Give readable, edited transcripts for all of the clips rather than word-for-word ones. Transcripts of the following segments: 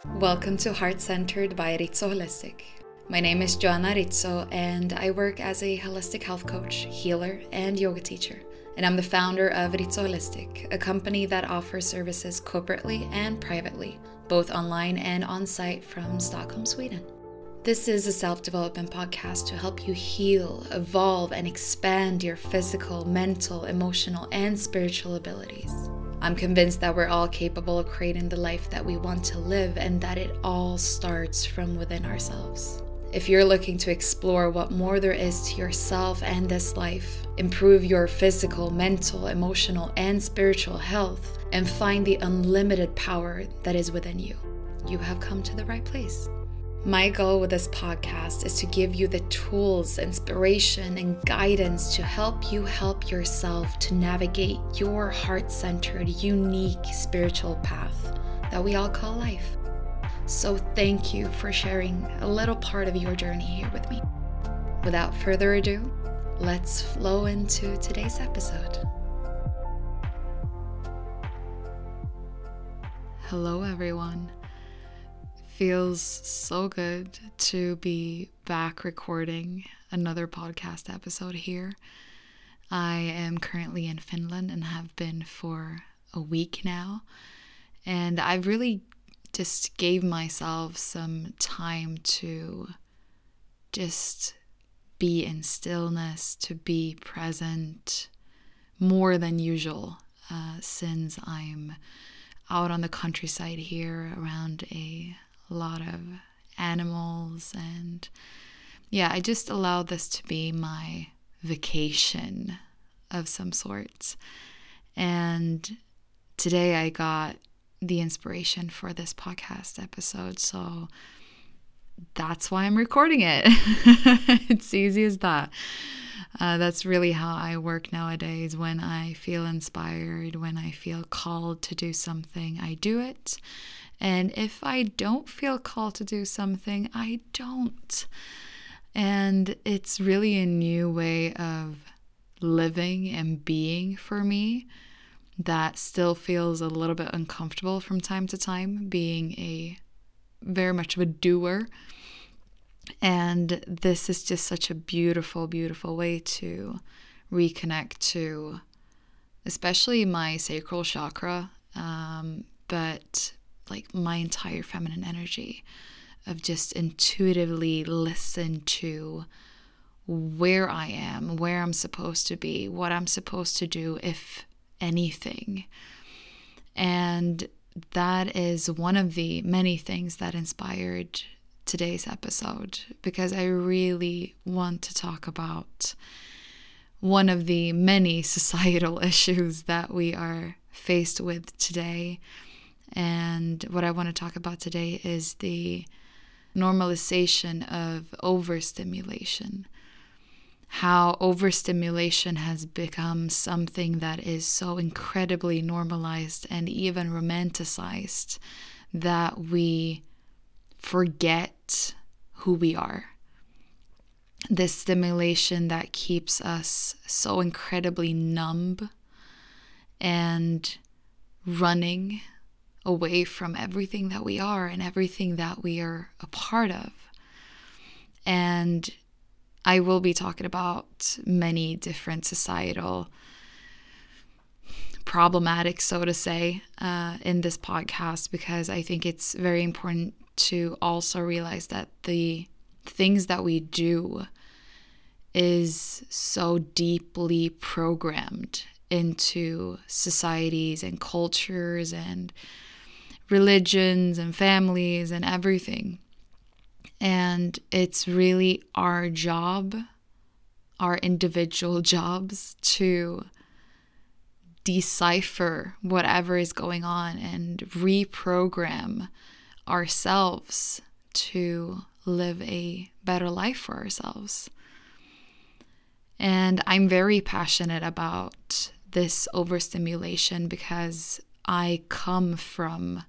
Welcome to Heart Centered by Rizzo Holistic. My name is Joanna Rizzo and I work as a holistic health coach, healer, and yoga teacher. And I'm the founder of Rizzo Holistic, a company that offers services corporately and privately, both online and on-site from Stockholm, Sweden. This is a self-development podcast to help you heal, evolve, and expand your physical, mental, emotional, and spiritual abilities. I'm convinced that we're all capable of creating the life that we want to live and that it all starts from within ourselves. If you're looking to explore what more there is to yourself and this life, improve your physical, mental, emotional, and spiritual health, and find the unlimited power that is within you, you have come to the right place. My goal with this podcast is to give you the tools, inspiration, and guidance to help you help yourself to navigate your heart-centered, unique spiritual path that we all call life. So thank you for sharing a little part of your journey here with me. Without further ado, let's flow into today's episode. Hello, everyone. Feels so good to be back recording another podcast episode here. I am currently in Finland and have been for a week now. And I really just gave myself some time to just be in stillness, to be present more than usual, since I'm out on the countryside here around a lot of animals, and I just allow this to be my vacation of some sort. And today I got the inspiration for this podcast episode, so that's why I'm recording it. It's easy as that. That's really how I work nowadays. When I feel inspired, when I feel called to do something, I do it. And if I don't feel called to do something, I don't. And it's really a new way of living and being for me that still feels a little bit uncomfortable from time to time, being a very much of a doer. And this is just such a beautiful, beautiful way to reconnect to, especially my sacral chakra, but like my entire feminine energy, of just intuitively listen to where I am, where I'm supposed to be, what I'm supposed to do, if anything. And that is one of the many things that inspired today's episode, because I really want to talk about one of the many societal issues that we are faced with today. And what I want to talk about today is the normalization of overstimulation. How overstimulation has become something that is so incredibly normalized and even romanticized that we forget who we are. This stimulation that keeps us so incredibly numb and running away from everything that we are and everything that we are a part of. And I will be talking about many different societal problematics, so to say, in this podcast, because I think it's very important to also realize that the things that we do is so deeply programmed into societies and cultures and religions and families and everything. And it's really our job, our individual jobs, to decipher whatever is going on and reprogram ourselves to live a better life for ourselves. And I'm very passionate about this overstimulation because I come from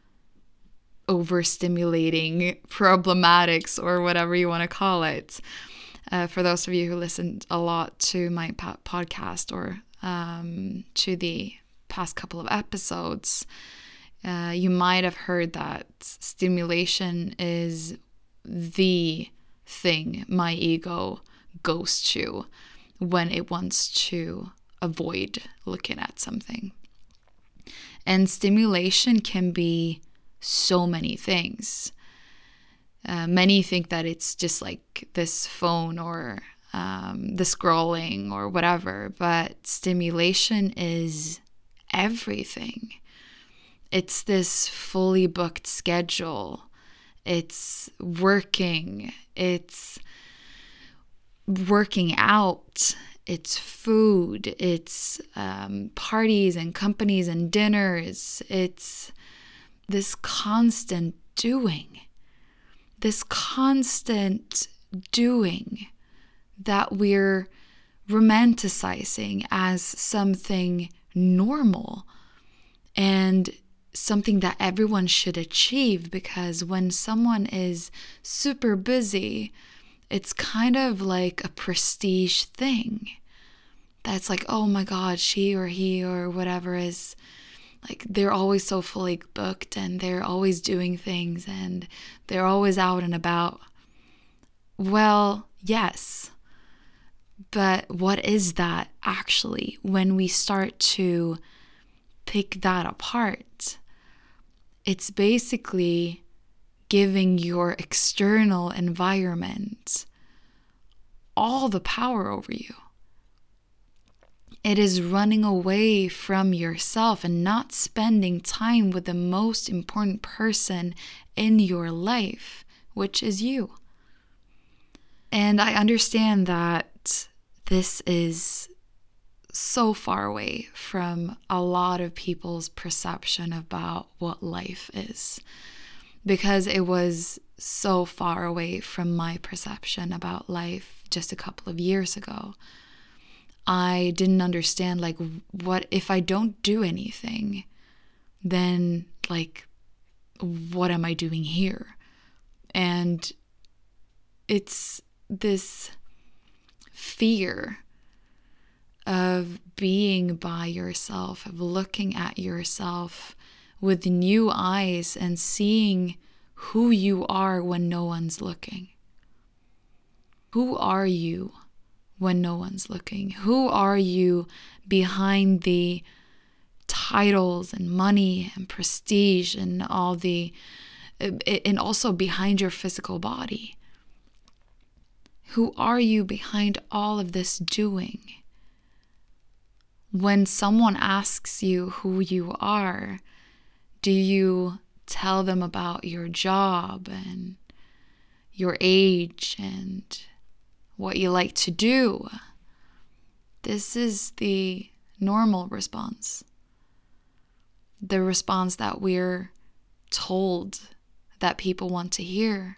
overstimulating problematics, or whatever you want to call it. For those of you who listened a lot to my podcast or to the past couple of episodes, You might have heard that stimulation is the thing my ego goes to when it wants to avoid looking at something. And stimulation can be so many things. Many think that it's just like this phone or the scrolling or whatever, but stimulation is everything. It's this fully booked schedule. It's working. It's working out. It's food. It's parties and companies and dinners. It's this constant doing. This constant doing that we're romanticizing as something normal and something that everyone should achieve, because when someone is super busy, it's kind of like a prestige thing. That's like, oh my God, she or he or whatever is like, they're always so fully booked and they're always doing things and they're always out and about. Well, yes. But what is that actually when we start to pick that apart? It's basically giving your external environment all the power over you. It is running away from yourself and not spending time with the most important person in your life, which is you. And I understand that this is so far away from a lot of people's perception about what life is, because it was so far away from my perception about life just a couple of years ago. I didn't understand, like, what if I don't do anything, then like, what am I doing here? And it's this fear of being by yourself, of looking at yourself with new eyes and seeing who you are when no one's looking. Who are you when no one's looking? Who are you behind the titles and money and prestige and all the, and also behind your physical body? Who are you behind all of this doing? When someone asks you who you are, do you tell them about your job and your age and what you like to do? This is the normal response. The response that we're told that people want to hear.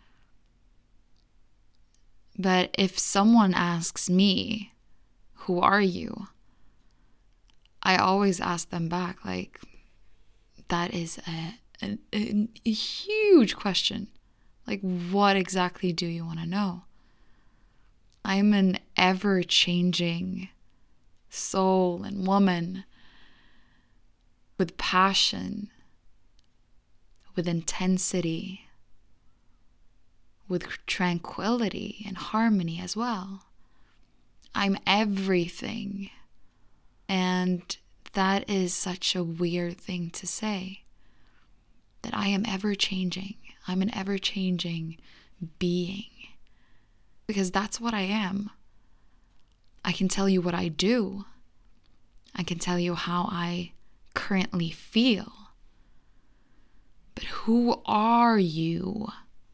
But if someone asks me, who are you? I always ask them back, like, that is a huge question. Like, what exactly do you want to know? I'm an ever-changing soul and woman with passion, with intensity, with tranquility and harmony as well. I'm everything. And that is such a weird thing to say, that I am ever-changing. I'm an ever-changing being. Because that's what I am. I can tell you what I do. I can tell you how I currently feel. But who are you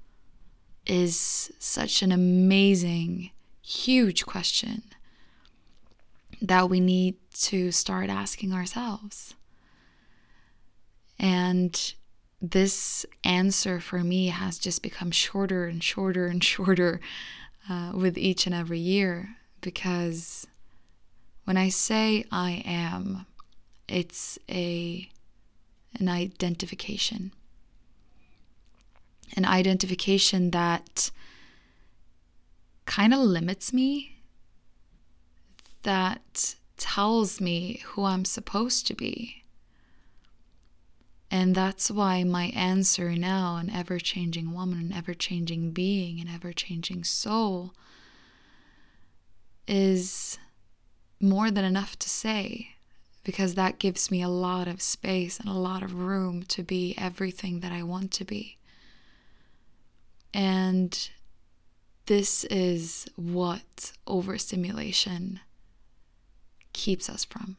is such an amazing, huge question that we need to start asking ourselves. And this answer for me has just become shorter and shorter and shorter with each and every year, because when I say I am, it's an identification. An identification that kind of limits me, that tells me who I'm supposed to be. And that's why my answer now, an ever-changing woman, an ever-changing being, an ever-changing soul, is more than enough to say, because that gives me a lot of space and a lot of room to be everything that I want to be. And this is what overstimulation keeps us from.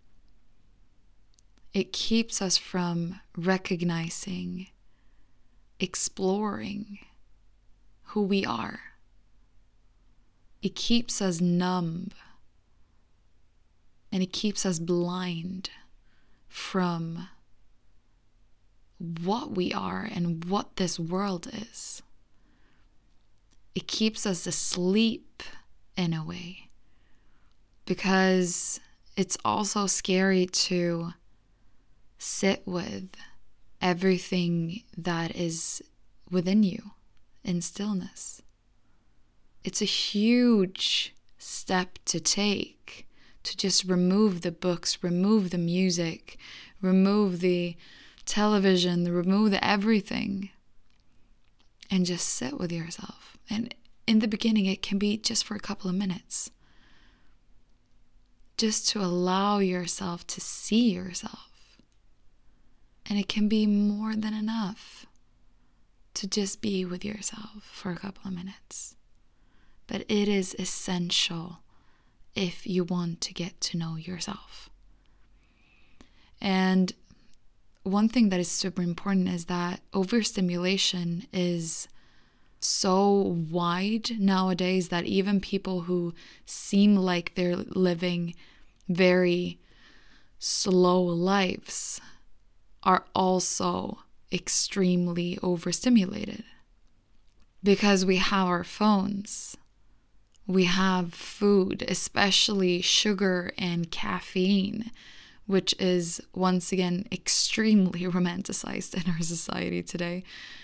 It keeps us from recognizing, exploring who we are. It keeps us numb, and it keeps us blind from what we are and what this world is. It keeps us asleep in a way, because it's also scary to sit with everything that is within you in stillness. It's a huge step to take, to just remove the books, remove the music, remove the television, remove the everything, and just sit with yourself. And in the beginning, it can be just for a couple of minutes, just to allow yourself to see yourself. And it can be more than enough to just be with yourself for a couple of minutes. But it is essential if you want to get to know yourself. And one thing that is super important is that overstimulation is so wide nowadays that even people who seem like they're living very slow lives are also extremely overstimulated, because we have our phones, we have food, especially sugar and caffeine, which is once again extremely romanticized in our society today.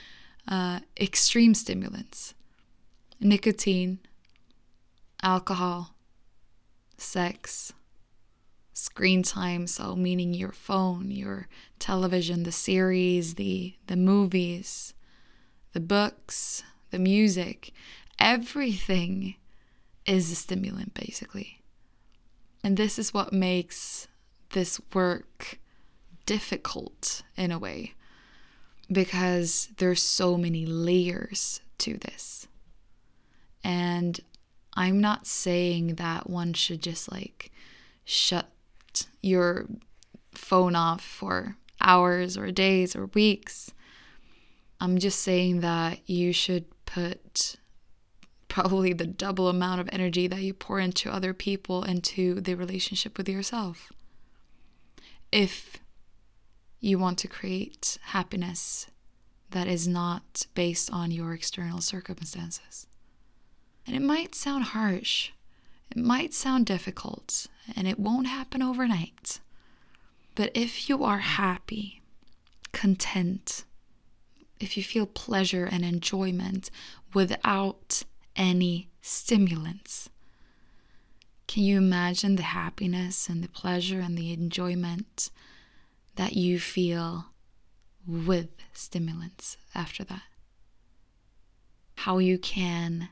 Extreme stimulants, nicotine, alcohol, sex, screen time, so meaning your phone, your television, the series, the movies, the books, the music, everything is a stimulant basically. And this is what makes this work difficult in a way, because there's so many layers to this. And I'm not saying that one should just shut your phone off for hours or days or weeks. I'm just saying that you should put probably the double amount of energy that you pour into other people into the relationship with yourself, if you want to create happiness that is not based on your external circumstances. And it might sound harsh, it might sound difficult, and it won't happen overnight. But if you are happy, content, if you feel pleasure and enjoyment without any stimulants, can you imagine the happiness and the pleasure and the enjoyment that you feel with stimulants after that? How you can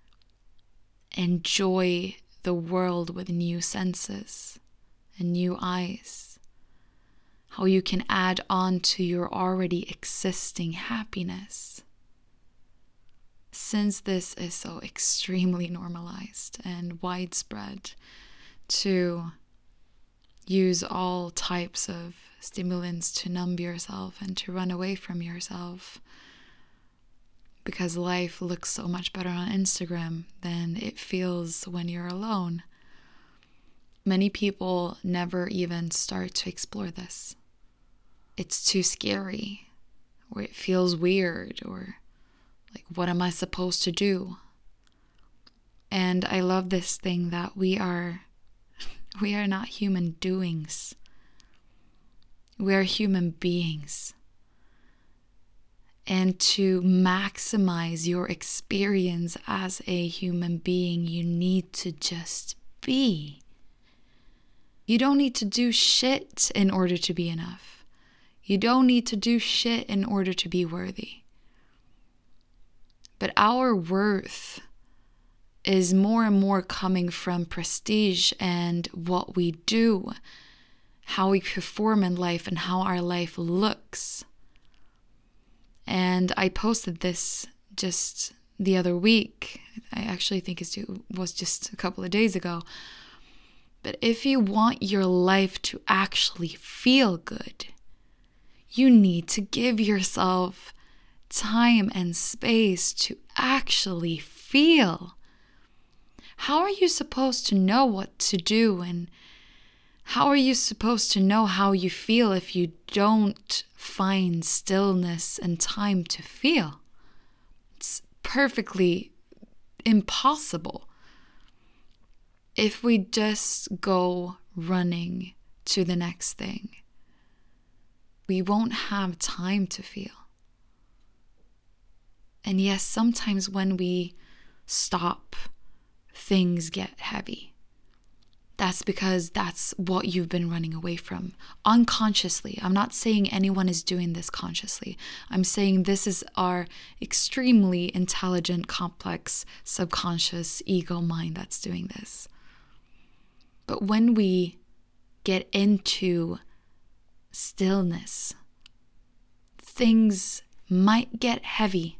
enjoy the world with new senses and new eyes. How you can add on to your already existing happiness. Since this is so extremely normalized and widespread to use all types of stimulants to numb yourself and to run away from yourself, because life looks so much better on Instagram than it feels when you're alone, many people never even start to explore this. It's too scary, or it feels weird, or like, what am I supposed to do? And I love this thing that we are not human doings. We are human beings. And to maximize your experience as a human being, you need to just be. You don't need to do shit in order to be enough. You don't need to do shit in order to be worthy. But our worth is more and more coming from prestige and what we do, how we perform in life, and how our life looks. And I posted this just the other week. I actually think it was just a couple of days ago. But if you want your life to actually feel good, you need to give yourself time and space to actually feel. How are you supposed to know what to do, and how are you supposed to know how you feel if you don't find stillness and time to feel? It's perfectly impossible. If we just go running to the next thing, we won't have time to feel. And yes, sometimes when we stop, things get heavy. That's because that's what you've been running away from unconsciously. I'm not saying anyone is doing this consciously. I'm saying this is our extremely intelligent, complex, subconscious ego mind that's doing this. But when we get into stillness, things might get heavy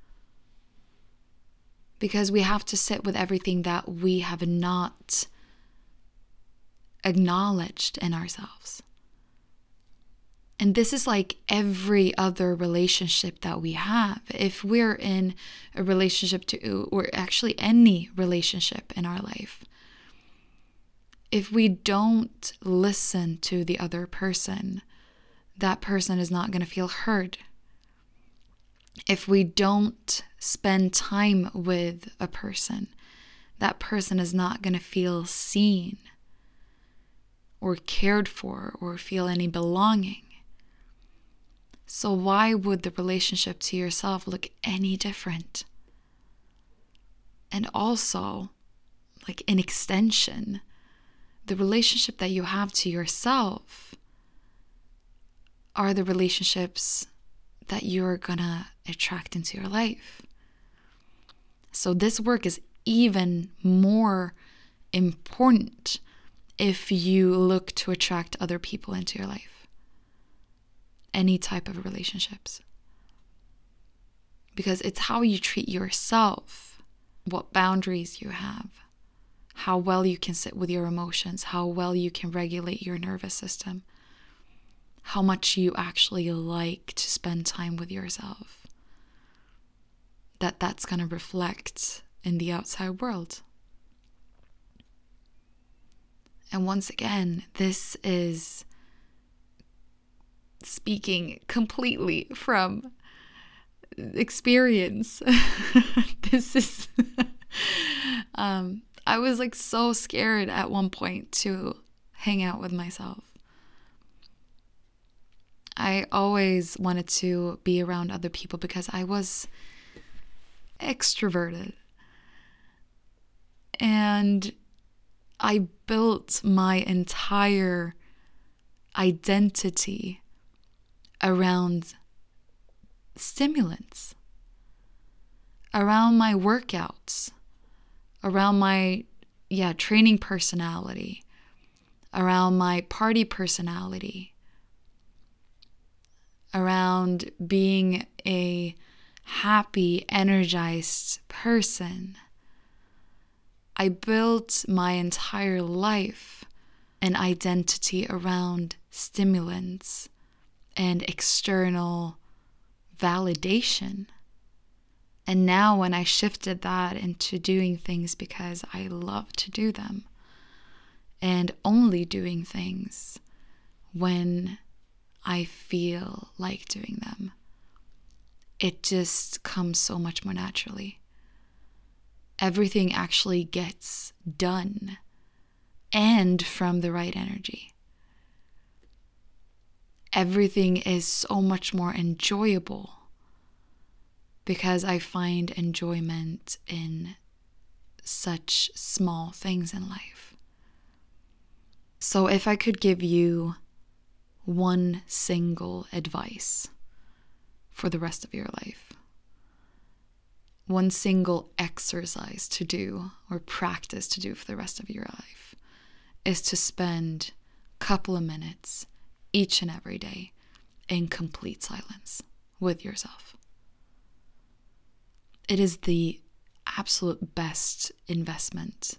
because we have to sit with everything that we have not acknowledged in ourselves. And this is like every other relationship that we have. If we're in a relationship or actually any relationship in our life, if we don't listen to the other person, that person is not going to feel heard. If we don't spend time with a person, that person is not going to feel seen or cared for or feel any belonging. So why would the relationship to yourself look any different? And also, like an extension, the relationship that you have to yourself are the relationships that you're gonna attract into your life. So this work is even more important if you look to attract other people into your life. Any type of relationships. Because it's how you treat yourself, what boundaries you have, how well you can sit with your emotions, how well you can regulate your nervous system, how much you actually like to spend time with yourself. That's going to reflect in the outside world. And once again, this is speaking completely from experience. This is I was like so scared at one point to hang out with myself. I always wanted to be around other people because I was extroverted. And I built my entire identity around stimulants, around my workouts, around my training personality, around my party personality, around being a happy, energized person. I built my entire life an identity around stimulants and external validation. And now when I shifted that into doing things because I love to do them and only doing things when I feel like doing them, it just comes so much more naturally. Everything actually gets done and from the right energy. Everything is so much more enjoyable because I find enjoyment in such small things in life. So if I could give you one single advice for the rest of your life, one single exercise to do or practice to do for the rest of your life, is to spend a couple of minutes each and every day in complete silence with yourself. It is the absolute best investment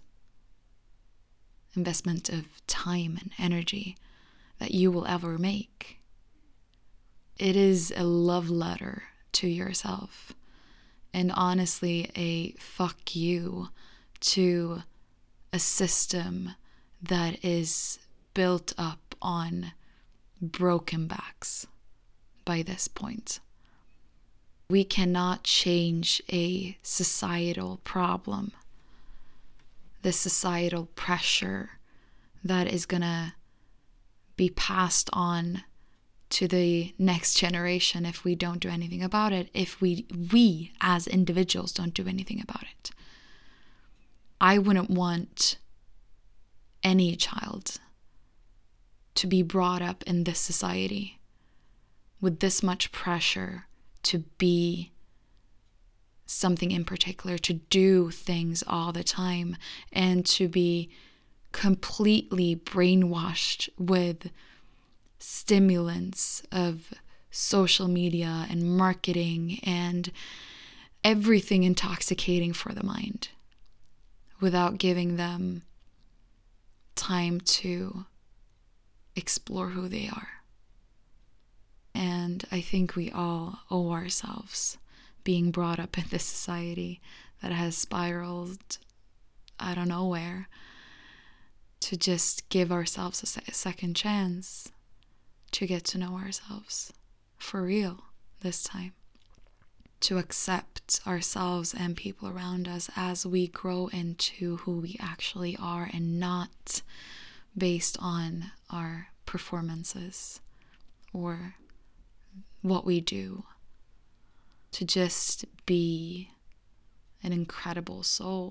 of time and energy that you will ever make. It is a love letter to yourself, and honestly a fuck you to a system that is built up on broken backs by this point. We cannot change a societal problem, the societal pressure that is gonna be passed on to the next generation if we don't do anything about it, if we as individuals don't do anything about it. I wouldn't want any child to be brought up in this society with this much pressure to be something in particular, to do things all the time, and to be completely brainwashed with stimulants of social media and marketing and everything intoxicating for the mind without giving them time to explore who they are. And I think we all owe ourselves being brought up in this society that has spiraled I don't know where, to just give ourselves a second chance to get to know ourselves for real this time, to accept ourselves and people around us as we grow into who we actually are, and not based on our performances or what we do, to just be an incredible soul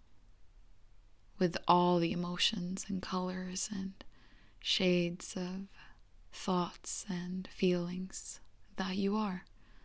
with all the emotions and colors and shades of thoughts and feelings that you are.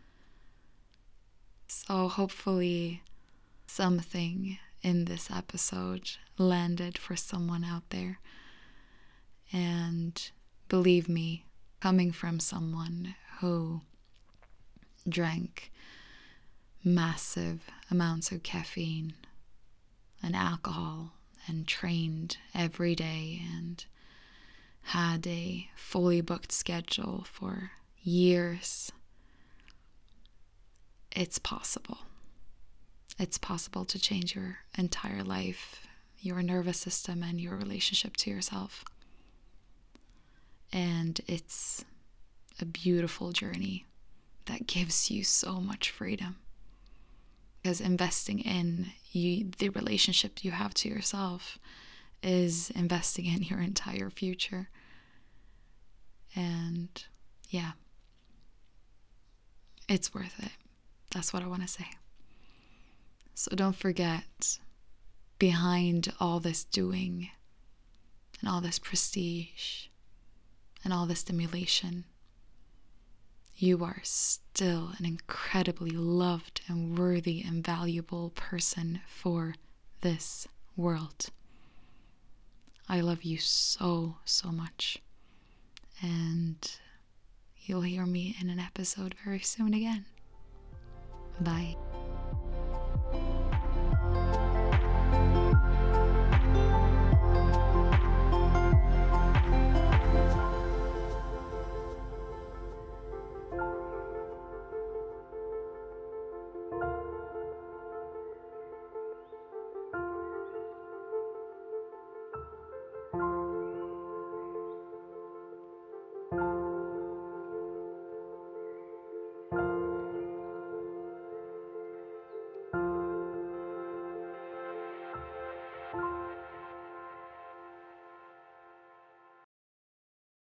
So hopefully something in this episode landed for someone out there. And believe me, coming from someone who drank massive amounts of caffeine and alcohol and trained every day and had a fully booked schedule for years, it's possible. It's possible to change your entire life, your nervous system, and your relationship to yourself. And it's a beautiful journey that gives you so much freedom. Because investing in the relationship you have to yourself is investing in your entire future. And yeah, it's worth it. That's what I want to say. So don't forget, behind all this doing and all this prestige and all this stimulation, you are still an incredibly loved and worthy and valuable person for this world. I love you so, so much. And you'll hear me in an episode very soon again. Bye.